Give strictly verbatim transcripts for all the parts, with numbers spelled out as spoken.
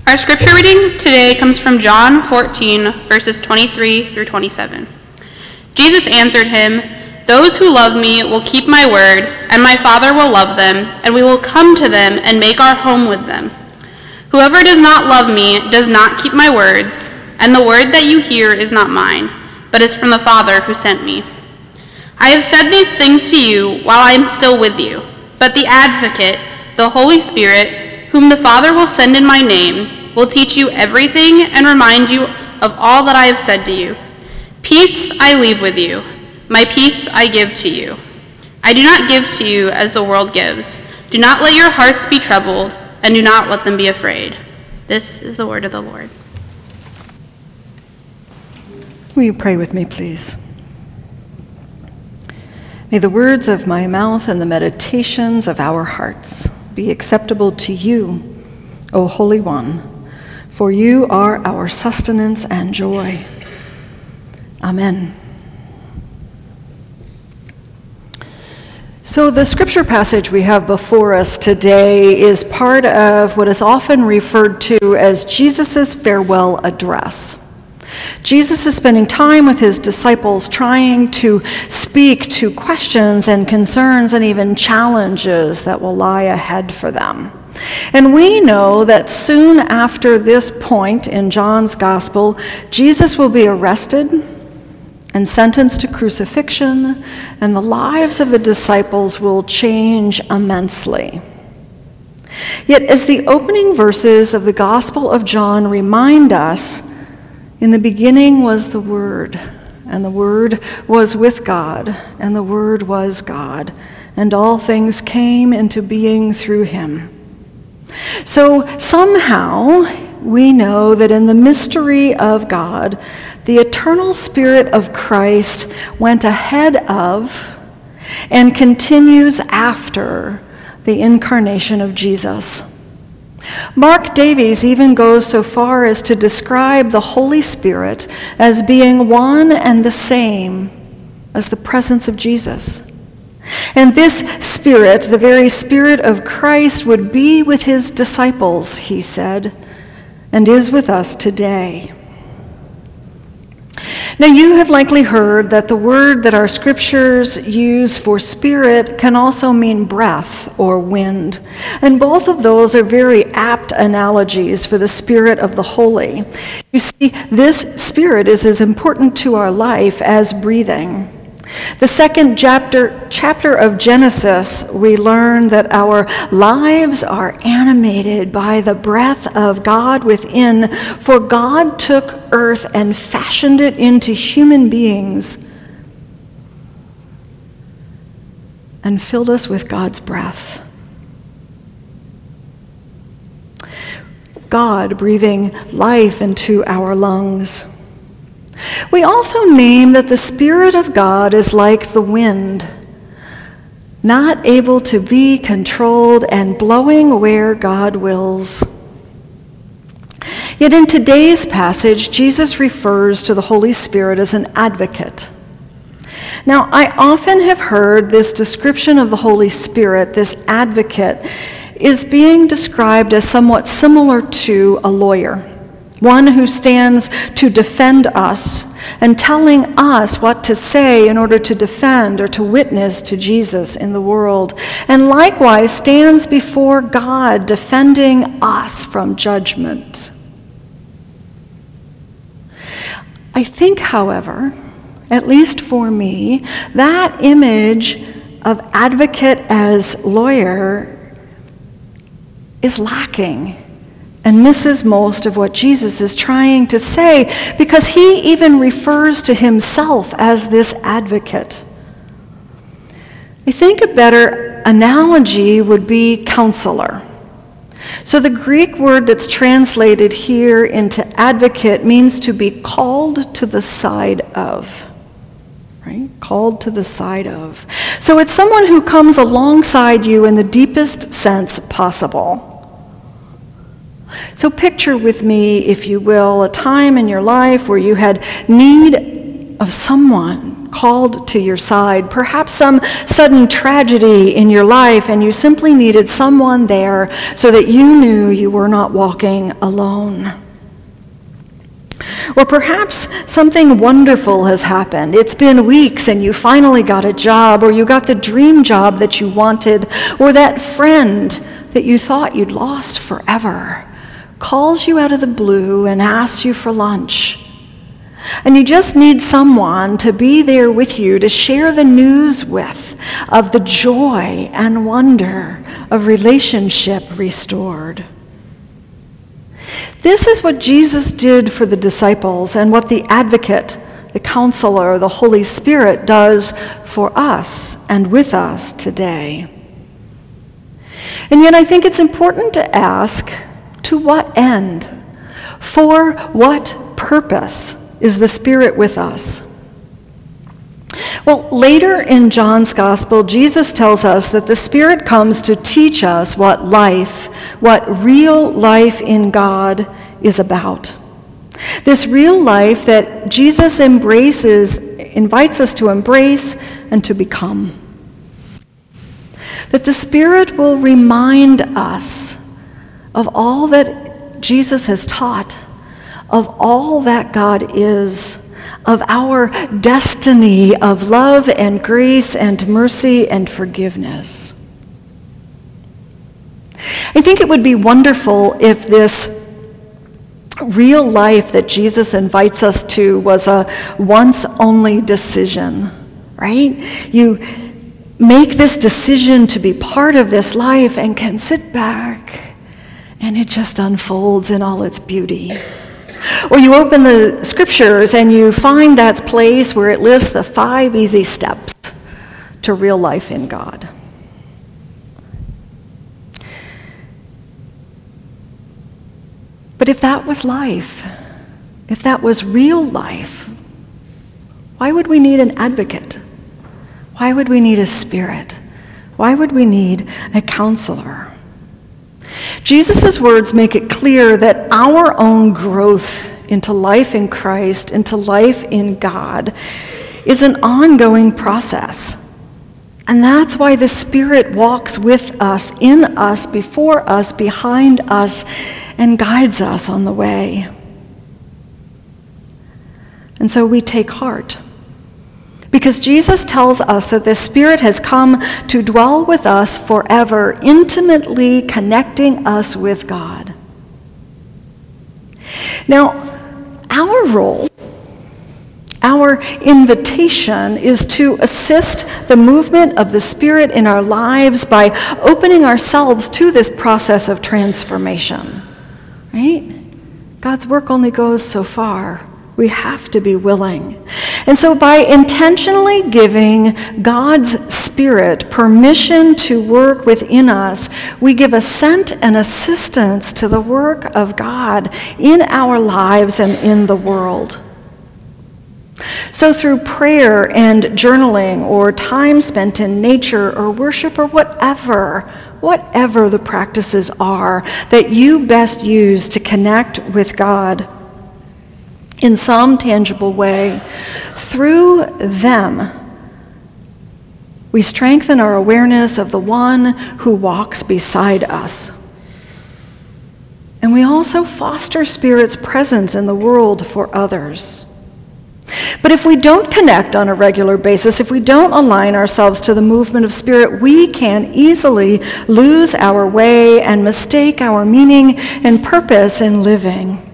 Our scripture reading today comes from John fourteen, verses twenty-three through twenty-seven. Jesus answered him, "Those who love me will keep my word, and my Father will love them, and we will come to them and make our home with them. Whoever does not love me does not keep my words, and the word that you hear is not mine, but is from the Father who sent me. I have said these things to you while I am still with you, but the Advocate, the Holy Spirit, whom the Father will send in my name, will teach you everything and remind you of all that I have said to you. Peace I leave with you, my peace I give to you. I do not give to you as the world gives. Do not let your hearts be troubled, and do not let them be afraid." This is the word of the Lord. Will you pray with me, please? May the words of my mouth and the meditations of our hearts be acceptable to you, O Holy One, for you are our sustenance and joy. Amen. So the scripture passage we have before us today is part of what is often referred to as Jesus' farewell address. Jesus is spending time with his disciples trying to speak to questions and concerns and even challenges that will lie ahead for them. And we know that soon after this point in John's gospel, Jesus will be arrested and sentenced to crucifixion, and the lives of the disciples will change immensely. Yet as the opening verses of the Gospel of John remind us, in the beginning was the Word, and the Word was with God, and the Word was God, and all things came into being through him. So somehow we know that in the mystery of God, the eternal Spirit of Christ went ahead of and continues after the incarnation of Jesus. Mark Davies even goes so far as to describe the Holy Spirit as being one and the same as the presence of Jesus. And this Spirit, the very Spirit of Christ, would be with his disciples, he said, and is with us today. Now, you have likely heard that the word that our scriptures use for spirit can also mean breath or wind. And both of those are very apt analogies for the Spirit of the Holy. You see, this Spirit is as important to our life as breathing. The second chapter, chapter of Genesis, we learn that our lives are animated by the breath of God within, for God took earth and fashioned it into human beings and filled us with God's breath. God breathing life into our lungs. We also name that the Spirit of God is like the wind, not able to be controlled and blowing where God wills. Yet in today's passage, Jesus refers to the Holy Spirit as an advocate. Now, I often have heard this description of the Holy Spirit, this advocate, is being described as somewhat similar to a lawyer. One who stands to defend us and telling us what to say in order to defend or to witness to Jesus in the world, and likewise stands before God defending us from judgment. I think, however, at least for me, that image of advocate as lawyer is lacking and misses most of what Jesus is trying to say, because he even refers to himself as this advocate. I think a better analogy would be counselor. So the Greek word that's translated here into advocate means to be called to the side of. Right? Called to the side of. So it's someone who comes alongside you in the deepest sense possible. So picture with me, if you will, a time in your life where you had need of someone called to your side, perhaps some sudden tragedy in your life, and you simply needed someone there so that you knew you were not walking alone. Or perhaps something wonderful has happened. It's been weeks and you finally got a job, or you got the dream job that you wanted, or that friend that you thought you'd lost forever calls you out of the blue and asks you for lunch. And you just need someone to be there with you to share the news with of the joy and wonder of relationship restored. This is what Jesus did for the disciples and what the advocate, the counselor, the Holy Spirit does for us and with us today. And yet I think it's important to ask, to what end? For what purpose is the Spirit with us? Well, later in John's Gospel, Jesus tells us that the Spirit comes to teach us what life, what real life in God is about. This real life that Jesus embraces, invites us to embrace and to become. That the Spirit will remind us of all that Jesus has taught, of all that God is, of our destiny of love and grace and mercy and forgiveness. I think it would be wonderful if this real life that Jesus invites us to was a once-only decision, right? You make this decision to be part of this life and can sit back and it just unfolds in all its beauty. Or you open the scriptures and you find that place where it lists the five easy steps to real life in God. But if that was life, if that was real life, why would we need an advocate? Why would we need a spirit? Why would we need a counselor? Jesus' words make it clear that our own growth into life in Christ, into life in God, is an ongoing process. And that's why the Spirit walks with us, in us, before us, behind us, and guides us on the way. And so we take heart. Because Jesus tells us that the Spirit has come to dwell with us forever, intimately connecting us with God. Now, our role, our invitation is to assist the movement of the Spirit in our lives by opening ourselves to this process of transformation, right? God's work only goes so far. We have to be willing. And so by intentionally giving God's Spirit permission to work within us, we give assent and assistance to the work of God in our lives and in the world. So through prayer and journaling or time spent in nature or worship or whatever, whatever the practices are that you best use to connect with God, in some tangible way, through them, we strengthen our awareness of the one who walks beside us. And we also foster Spirit's presence in the world for others. But if we don't connect on a regular basis, if we don't align ourselves to the movement of Spirit, we can easily lose our way and mistake our meaning and purpose in living.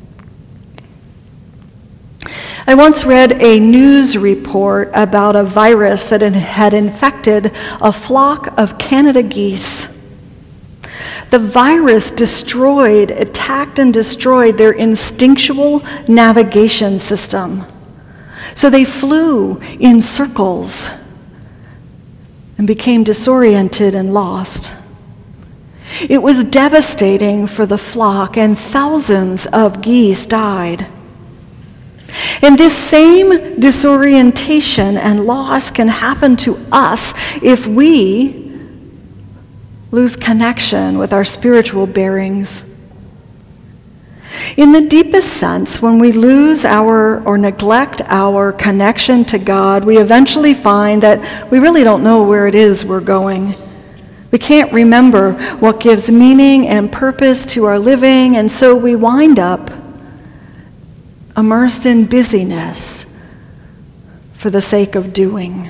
I once read a news report about a virus that had infected a flock of Canada geese. The virus destroyed, attacked and destroyed their instinctual navigation system. So they flew in circles and became disoriented and lost. It was devastating for the flock, and thousands of geese died. And this same disorientation and loss can happen to us if we lose connection with our spiritual bearings. In the deepest sense, when we lose our or neglect our connection to God, we eventually find that we really don't know where it is we're going. We can't remember what gives meaning and purpose to our living, and so we wind up immersed in busyness for the sake of doing.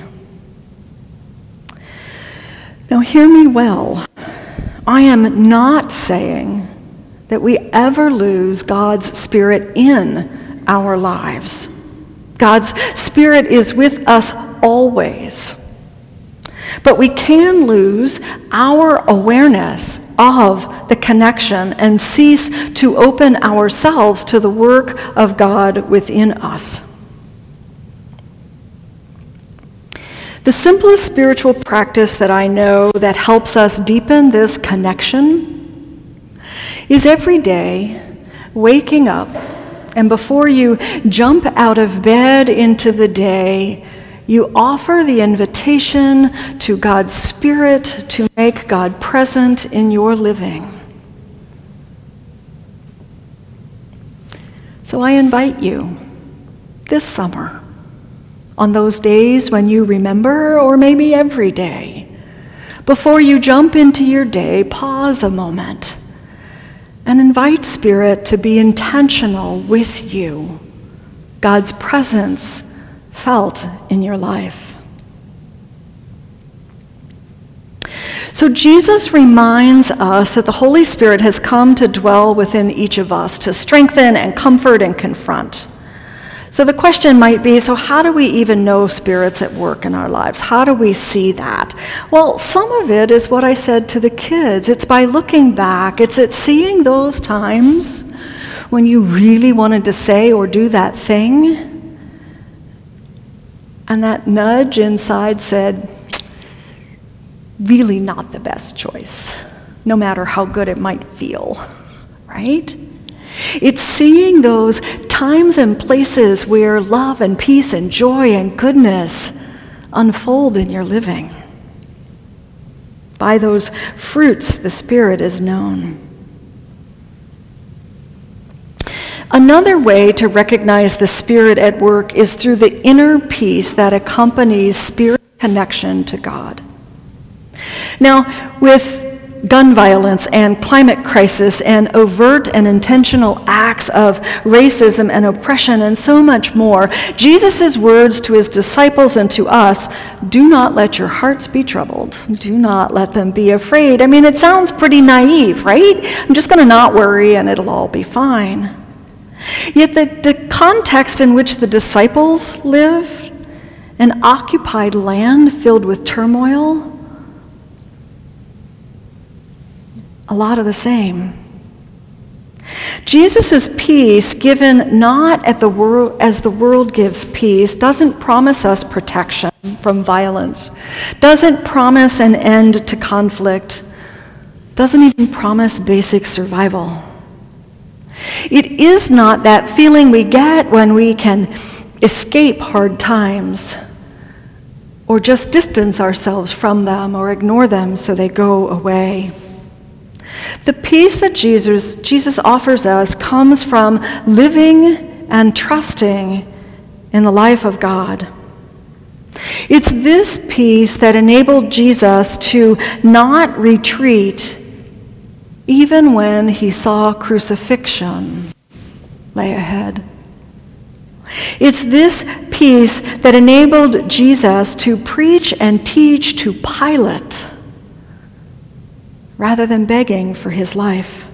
Now, hear me well. I am not saying that we ever lose God's Spirit in our lives. God's Spirit is with us always. But we can lose our awareness of the connection and cease to open ourselves to the work of God within us. The simplest spiritual practice that I know that helps us deepen this connection is every day waking up, and before you jump out of bed into the day, you offer the invitation to God's Spirit to make God present in your living. So I invite you this summer, on those days when you remember, or maybe every day, before you jump into your day, pause a moment and invite Spirit to be intentional with you, God's presence felt in your life. So Jesus reminds us that the Holy Spirit has come to dwell within each of us, to strengthen and comfort and confront. So the question might be, so how do we even know Spirit's at work in our lives? How do we see that? Well, some of it is what I said to the kids. It's by looking back. It's at seeing those times when you really wanted to say or do that thing, and that nudge inside said, really not the best choice, no matter how good it might feel, right? It's seeing those times and places where love and peace and joy and goodness unfold in your living. By those fruits, the Spirit is known. Another way to recognize the Spirit at work is through the inner peace that accompanies spirit connection to God. Now, with gun violence and climate crisis and overt and intentional acts of racism and oppression and so much more, Jesus' words to his disciples and to us, do not let your hearts be troubled. Do not let them be afraid. I mean, it sounds pretty naive, right? I'm just going to not worry and it'll all be fine. Yet the, the context in which the disciples lived, an occupied land filled with turmoil, a lot of the same. Jesus' peace, given not at the world as the world gives peace, doesn't promise us protection from violence, doesn't promise an end to conflict, doesn't even promise basic survival. It is not that feeling we get when we can escape hard times or just distance ourselves from them or ignore them so they go away. The peace that Jesus, Jesus offers us comes from living and trusting in the life of God. It's this peace that enabled Jesus to not retreat even when he saw crucifixion lay ahead. It's this peace that enabled Jesus to preach and teach to Pilate rather than begging for his life.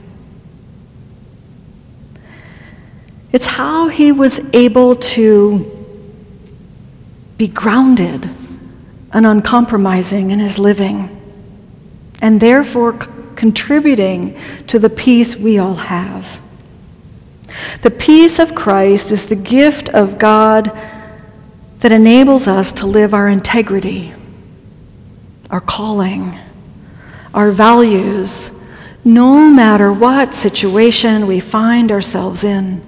It's how he was able to be grounded and uncompromising in his living, and therefore c- contributing to the peace we all have. The peace of Christ is the gift of God that enables us to live our integrity, our calling, our values, no matter what situation we find ourselves in.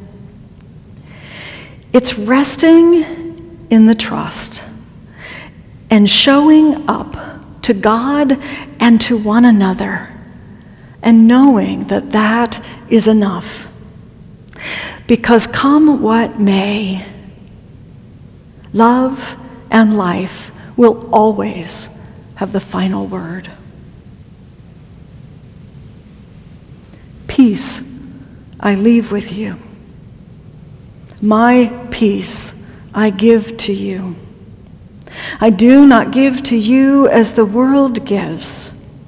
It's resting in the trust and showing up to God and to one another and knowing that that is enough. Because come what may, love and life will always have the final word. Peace I leave with you. My peace I give to you. I do not give to you as the world gives.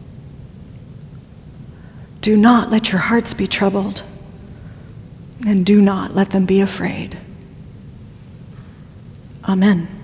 Do not let your hearts be troubled, and do not let them be afraid. Amen.